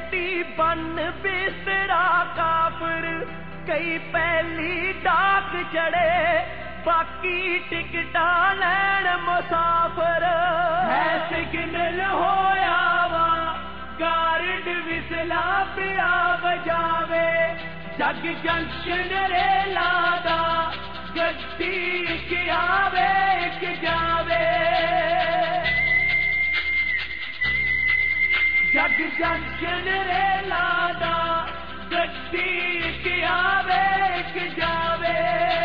छेती बन बिस्तरा काफिर, कई पहली डाक चढ़े बाकी टिकटा लैन मुसाफिर। है सिग्नल होया वा गार्ड विसला पिया बजावे, जग जंक्शन रेला दा गड्डी इक आवे इक जावे। जग जंक्शन रेला दा गड्डी इक आवे इक जावे।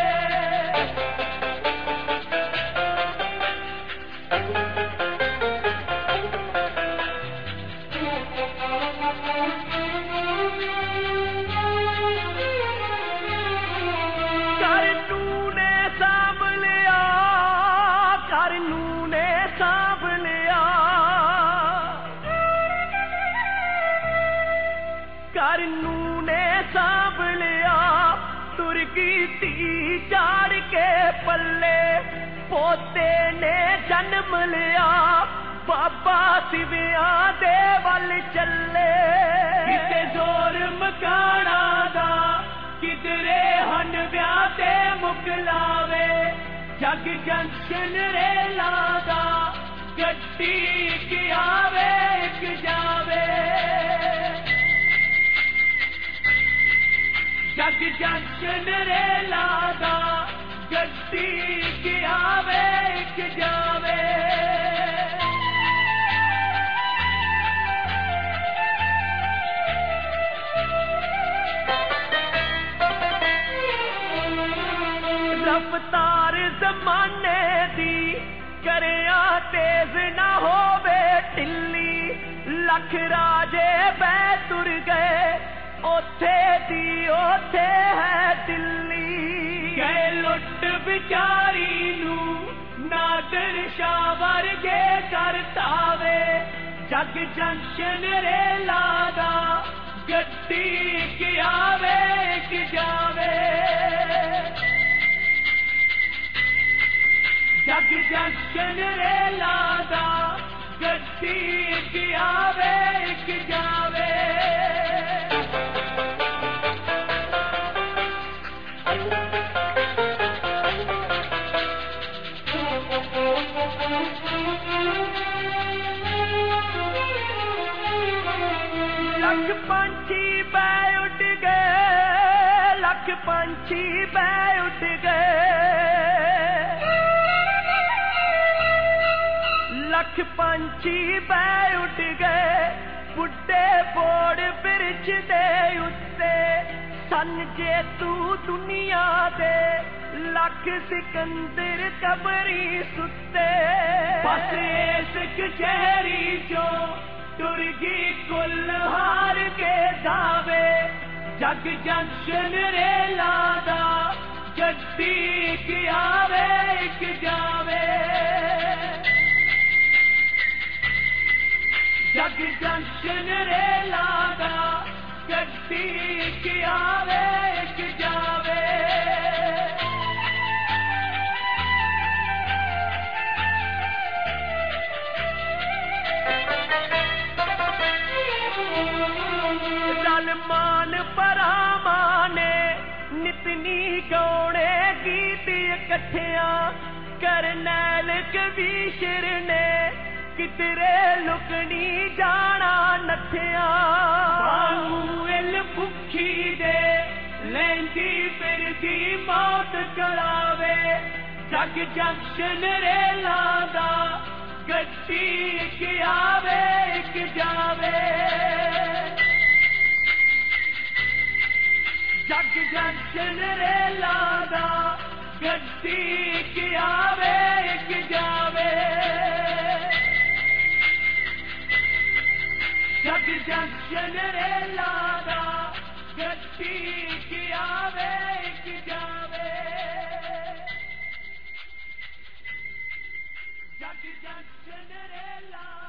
करनू ने सांभ लिया तुर्की धी चाड़ के पल्ले, पोते ने जन्म लिया बाबा सिविया दे वल चले। किते जोर मकाना दा किधरे हन ब्याह ते मुकलावे, जग जंक्शन रेला दा गड्डी इक आवे इक जावे। जग जंक्शन रेला दा गड्डी इक आवे इक जावे। रफ्तार जमाने दी करिया तेज ना होवे ढिल्ली, लख राजे बै तुर गए ओथे दी ओथे है दिल्ली। गए लुट बिचारी नू नादर शाह वर्गे करतावे, जग जंक्शन रेला दा गड्डी इक आवे इक जावे। जग जंक्शन रेला दा गड्डी इक आवे इक जावे। लख पंछी बै उड़ गए, लख पंछी बै उड़ गए, लख पंछी बै उड़ गए। बुड्ढे बोड़ बिरछ दे उत्ते सन जे तू दुनिया दे, लख सिकंदर कबरी सुते। बस इस कचहरी चो तुर्गी कुल हार के दावे, जग जंक्शन रेला दा गड्डी इक आवे इक जावे। जग जंक्शन रेला दा गड्डी इक आवे इक जावे। मान परामा ने नितनी गौणे गीत इकट्ठिया, करनैल कबीर ने किधरे लुकनी जाना नठिया। भुखी दे लेंदी फिरदी मौत करावे, जग जंक्शन रेला दा गड्डी इक आवे इक जावे। जग जंक्शन रेला दा गड्डी इक आवे इक जावे। जग जंक्शन रेला दा गड्डी इक आवे इक जावे। जग जंक्शन रेला